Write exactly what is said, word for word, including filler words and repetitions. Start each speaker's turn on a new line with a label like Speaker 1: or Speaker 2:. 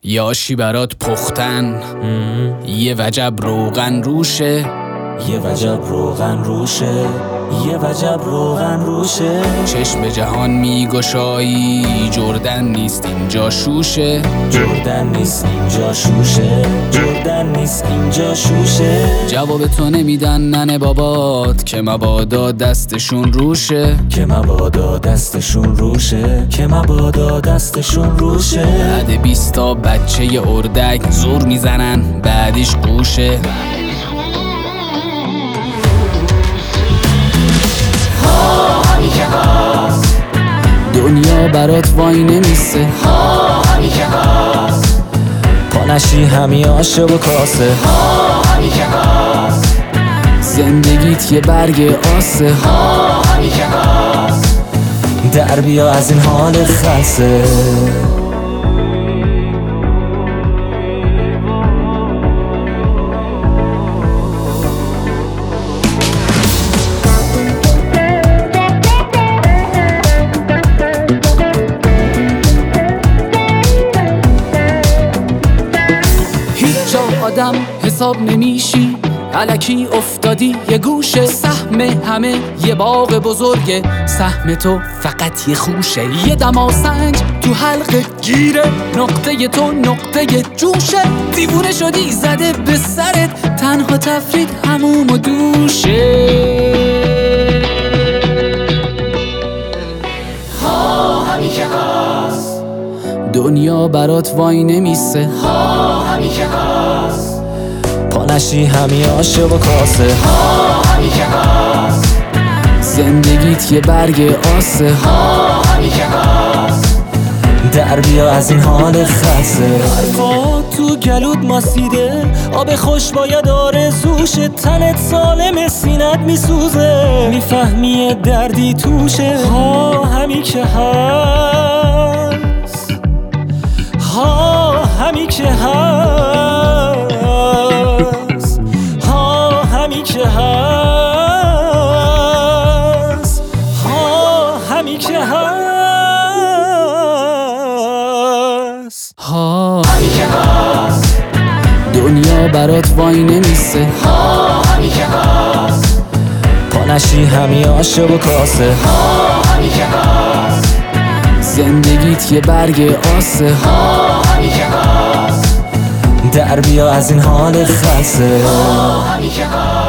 Speaker 1: یاشی برات پختن یه وجب روغن روشه،
Speaker 2: یه وجب روغن روشه، یه وجب روغن روشه.
Speaker 1: چشم جهان میگشایی جردن نیست اینجا شوشه،
Speaker 2: جردن نیست اینجا شوشه، جردن نیست اینجا شوشه.
Speaker 1: جواب تو نمیدن ننه بابات که مبادا دستشون روشه،
Speaker 2: که مبادا دستشون روشه، که مبادا دستشون روشه.
Speaker 1: بعد بیستا بچه اردک زور میزنن بعدیش قوشه. دنیا برات وای نمیسه،
Speaker 2: ها همی که هست. پانشی همی آشه و کاسه، ها همی که هست.
Speaker 1: زندگیت یه برگ آسه،
Speaker 2: ها همی که هست. در بیا از این حال خلصه.
Speaker 1: آدم حساب نمیشی الکی افتادی یه گوشه، سهم همه یه باغ بزرگه، سهم تو فقط یه خوشه. یه دماسنج تو حلقه گیره، نقطه تو نقطه جوشه. دیوونه شدی زده به سرت، تنها تفرید هموم و دوشه.
Speaker 2: ها همی که هست.
Speaker 1: دنیا برات وای نمیسه،
Speaker 2: ها همی که هست. پانشی همی آشه و کاسه، ها همی که هست.
Speaker 1: زندگیت یه برگ آسه،
Speaker 2: ها همی که هست. در بیا از این حال خلصه. حرفات تو گلود ماسیده، آب خوش باید آرزوشه. تنت سالم سینت میسوزه، میفهمی دردی توشه. ها همی که هست، ها همی که هست، ها همی که هست، ها همی که هست،
Speaker 1: ها
Speaker 2: همی که هست.
Speaker 1: دنیا برات وای نمیسه،
Speaker 2: ها همی که هست. پانشی همی آشه و کاسه، ها همی که هست.
Speaker 1: زندگیت یه برگ آسه،
Speaker 2: ها همی که هست. در بیا از این حال خلصه، ها همی که هست.